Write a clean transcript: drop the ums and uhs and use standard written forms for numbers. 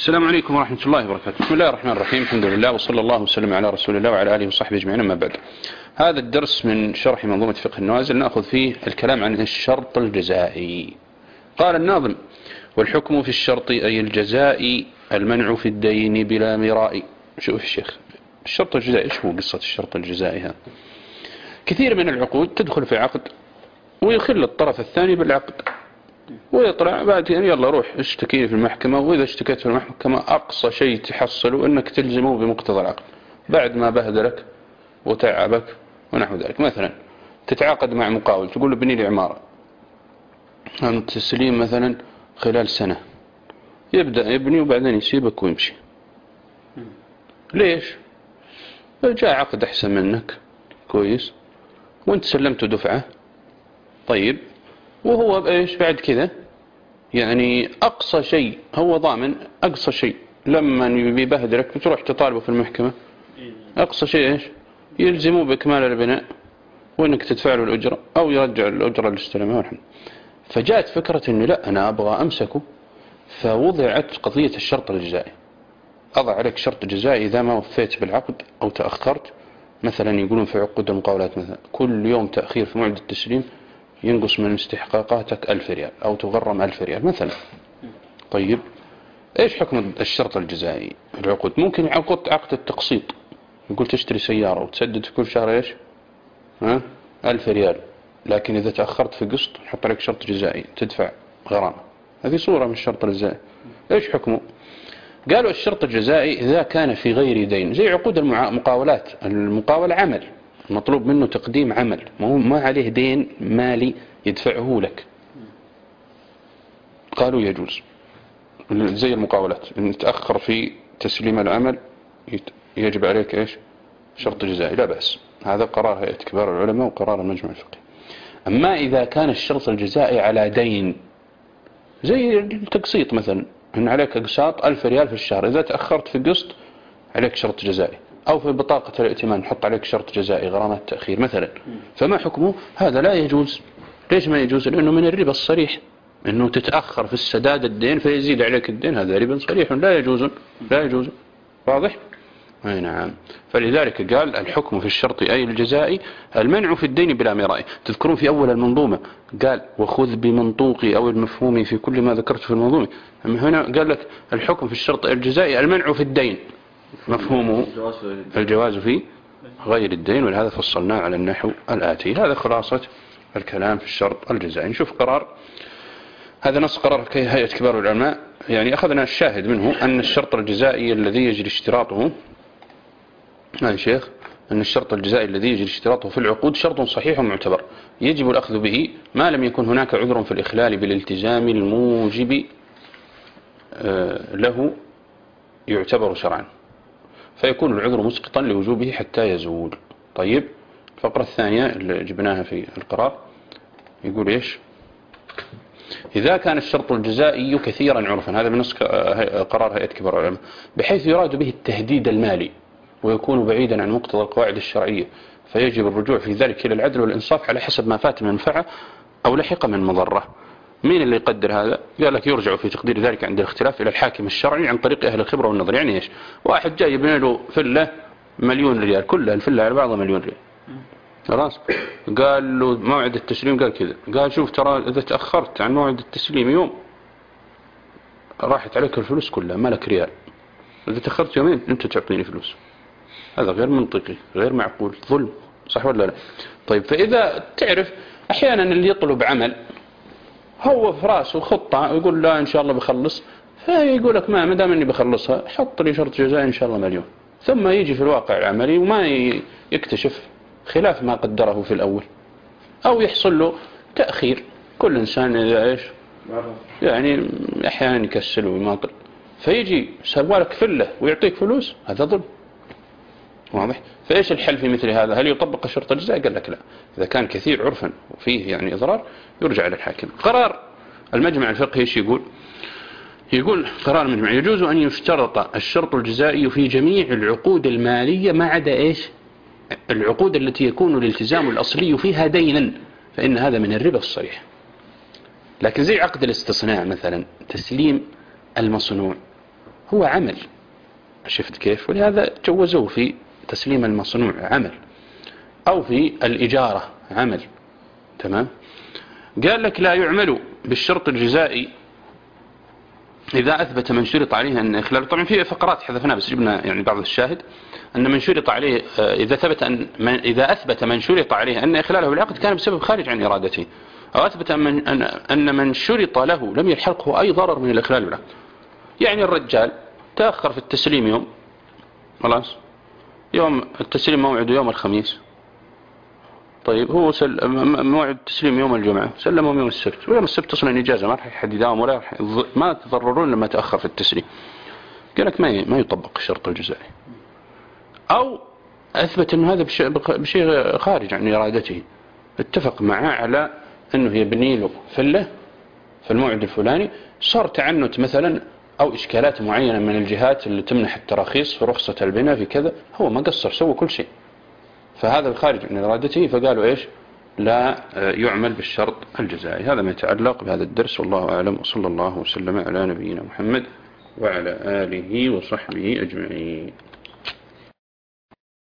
السلام عليكم ورحمة الله وبركاته. بسم الله الرحمن الرحيم. الحمد لله وصلى الله وسلم على رسول الله وعلى آله وصحبه أجمعين. أما بعد، هذا الدرس من شرح منظومة فقه النوازل نأخذ فيه الكلام عن الشرط الجزائي. قال الناظم: والحكم في الشرط أي الجزاء المنع في الدين بلا مراء. شوف الشيخ، الشرط الجزائي ايش هو؟ قصة الشرط الجزائي هذا كثير من العقود تدخل في عقد ويخل الطرف الثاني بالعقد ويطلع بعد يعني يلا روح اشتكي في المحكمة، وإذا اشتكيت في المحكمة أقصى شيء تحصله أنك تلزمه بمقتضى العقد بعد ما بهدلك وتعبك ونحو ذلك. مثلا تتعاقد مع مقاول تقول له بني لي عمارة، التسليم مثلا خلال سنة، يبدأ يبني وبعدين يسيبك ويمشي. ليش؟ جاء عقد أحسن منك كويس وانت سلمته دفعة، طيب وهو بإيش بعد كذا يعني أقصى شيء هو ضامن، أقصى شيء لما يبهدلك بتروح تطالبه في المحكمة أقصى شيء إيش؟ يلزمه بإكمال البناء وإنك تدفع له الأجرة أو يرجع الأجرة اللي استلمها. فجاءت فكرة إنه لا، أنا أبغى أمسكه، فوضعت قضية الشرط الجزائي. أضع عليك شرط جزائي إذا ما وفيت بالعقد أو تأخرت. مثلا يقولون في عقود المقاولات مثلا كل يوم تأخير في موعد التسليم ينقص من استحقاقاتك 1000 ريال أو تغرم 1000 ريال مثلا. طيب إيش حكم الشرط الجزائي؟ العقود ممكن عقد التقسيط، يقول تشتري سيارة وتسدد كل شهر إيش 1000 ريال، لكن إذا تأخرت في قسط نحط عليك شرط جزائي تدفع غرامة. هذه صورة من الشرط الجزائي. إيش حكمه؟ قالوا الشرط الجزائي إذا كان في غير دين، زي عقود المقاولات. المقاولة عمل مطلوب منه تقديم عمل، ما عليه دين مالي يدفعه لك، قالوا يجوز. زي المقاولات إن تأخر في تسليم العمل يجب عليك إيش شرط جزائي، لا بأس. هذا قرار هيئة كبار العلماء وقرار المجمع الفقهي. أما إذا كان الشرط الجزائي على دين زي التقسيط مثلا، إن عليك أقساط 1000 ريال في الشهر، إذا تأخرت في قسط عليك شرط جزائي، أو في بطاقة الائتمان نحط عليك شرط جزائي غرامات تأخير مثلا. فما حكمه؟ هذا لا يجوز. ليش ما يجوز؟ لأنه من الربا الصريح، أنه تتأخر في السداد الدين فيزيد عليك الدين، هذا ربا صريح لا يجوز. لا يجوز. واضح؟ أي نعم. فلذلك قال الحكم في الشرط أي الجزائي المنع في الدين بلا مراء. تذكرون في أول المنظومة قال وخذ بمنطوقي أو المفهوم في كل ما ذكرت في المنظومة. أما هنا قال لك الحكم في الشرط الجزائي المنع في الدين، مفهومه الجواز في غير الدين، ولهذا فصلناه على النحو الآتي. هذا خلاصة الكلام في الشرط الجزائي. نشوف قرار، هذا نص قرار هيئة كبار العلماء، يعني أخذنا الشاهد منه أن الشرط الجزائي الذي يجري اشتراطه شيخ أن الشرط الجزائي الذي يجري اشتراطه في العقود شرط صحيح معتبر يجب الأخذ به ما لم يكن هناك عذر في الإخلال بالالتزام الموجب له يعتبر شرعا، فيكون العذر مسقطا لوجوبه حتى يزول. طيب الفقرة الثانية اللي جبناها في القرار يقول إيش؟ إذا كان الشرط الجزائي كثيرا عرفا، هذا من نص قرار هيئة كبار العلماء، بحيث يراد به التهديد المالي ويكون بعيدا عن مقتضى القواعد الشرعية، فيجب الرجوع في ذلك إلى العدل والإنصاف على حسب ما فات من منفعة أو لحق من مضرة. مين اللي يقدر هذا؟ قال لك يرجع في تقدير ذلك عند الاختلاف إلى الحاكم الشرعي عن طريق أهل الخبرة والنظر. يعني إيش؟ واحد جاي يبني له فلة 1,000,000 ريال، كلها الفلة على بعضها 1,000,000 ريال، خلاص قال له موعد التسليم قال كذا، قال شوف ترى إذا تأخرت عن موعد التسليم يوم راحت عليك الفلوس كلها، ما لك ريال، إذا تأخرت يومين أنت تعطيني فلوس. هذا غير منطقي، غير معقول، ظلم، صح ولا لا؟ طيب فإذا تعرف أحيانا اللي يطلب عمل هو في راسه خطة ويقول لا إن شاء الله بخلص، فيقول لك ما دام إني بخلصها حط لي شرط جزائي إن شاء الله 1,000,000، ثم يجي في الواقع العملي وما يكتشف خلاف ما قدره في الأول، أو يحصل له تأخير. كل إنسان إذا إيش يعني أحيانا يكسل ويماطل، فيجي سوالك فلة ويعطيك فلوس، هذا ظلم. واضح؟ فإيش الحل في مثل هذا؟ هل يطبق الشرط الجزائي؟ قال لك لا، إذا كان كثير عرفا وفيه يعني إضرار يرجع إلى الحاكم. قرار المجمع الفقهي إيش يقول؟ يقول قرار المجمع يجوز أن يشترط الشرط الجزائي في جميع العقود المالية ما عدا إيش؟ العقود التي يكون الالتزام الأصلي فيها دينا، فإن هذا من الربا الصريح. لكن زي عقد الاستصناع مثلا، تسليم المصنوع هو عمل. شفت كيف؟ ولهذا جوزوه في تسليم المصنوع عمل، أو في الإجارة عمل. تمام. قال لك لا يعمل بالشرط الجزائي إذا أثبت من شرط عليه أن إخلال. طبعا في فقرات حذفناها بس جبنا يعني بعض الشاهد، أن من شرط عليه إذا أثبت من شرط عليه أن إخلاله بالعقد كان بسبب خارج عن إرادته، أو أثبت أن من شرط له لم يلحقه أي ضرر من الإخلال بالعقد. يعني الرجال تأخر في التسليم يوم، خلاص يوم التسليم موعده يوم الخميس، طيب هو موعد التسليم يوم الجمعة، سلمهم يوم السبت، ويوم السبت أصلا إجازة ما راح يحددهم ولا ما تضررون لما تأخر في التسليم. قال لك ما يطبق الشرط الجزائي. أو أثبت أنه هذا بشيء خارج عن إرادته، اتفق معه على أنه يبني له فله في الموعد الفلاني، صار تعنت مثلا أو إشكالات معينة من الجهات اللي تمنح التراخيص في رخصة البناء في كذا، هو ما قصر سوى كل شيء، فهذا الخارج عن إرادته، فقالوا إيش لا يعمل بالشرط الجزائي. هذا ما يتعلق بهذا الدرس، والله أعلم، وصلى الله وسلم على نبينا محمد وعلى آله وصحبه أجمعين.